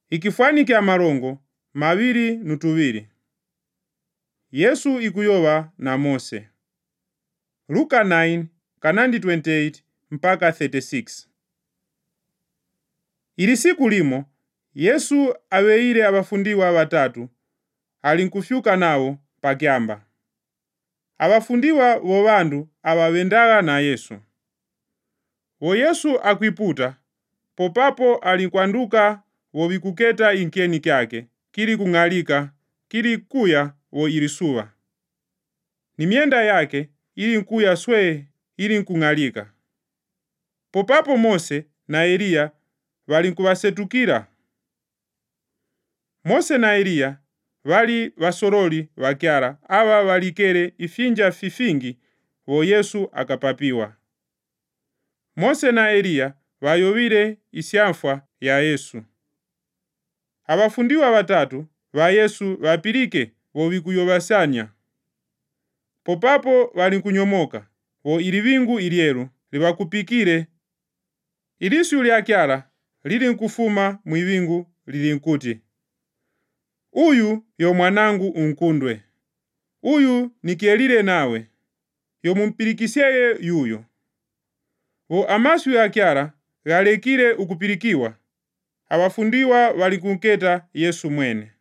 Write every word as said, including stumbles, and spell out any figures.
Ikifwanike amarongo mawiri nutuwiri. Yesu ikuyowa na Mose. Luka nine kanandi twenty-eight mpaka thirty-six. Ili siku limo Yesu aweire abafundiwa batatu ali nkufyuka nawo pakyamba. Abafundiwa bo bandu abawendaga na Yesu. Wo Yesu akwiputa popapo ali nkwanduka wo bikuketa inkeni kyake kili kung'alika kili kuya wo ilisuwa. Ni myenda yake ili nkuya swe ili nkung'alika. Popapo Mose na Eliya bali nkubasetukira. Mose na Eliya bali basoroli bakyara aba balikere ifinja fifingi wo Yesu akapapiwa. Mose na Eliya bayobire isyamfwa ya Yesu. Abafundiwa batatu ba Yesu bapilike wo bikuyobasanya. Popapo bali nkunyomoka wo ilibingu ilyeru libakupikire. Ilisu lya kyala lili nkufuma mwibingu lili nkuti, uyu yo mwanangu unkundwe, uyu nikielile nawe, yo mumpilikiseye yuyo. Wo amasu ya kyala galekile ukupilikiwa, abafundiwa bali kunketa Yesu mwene.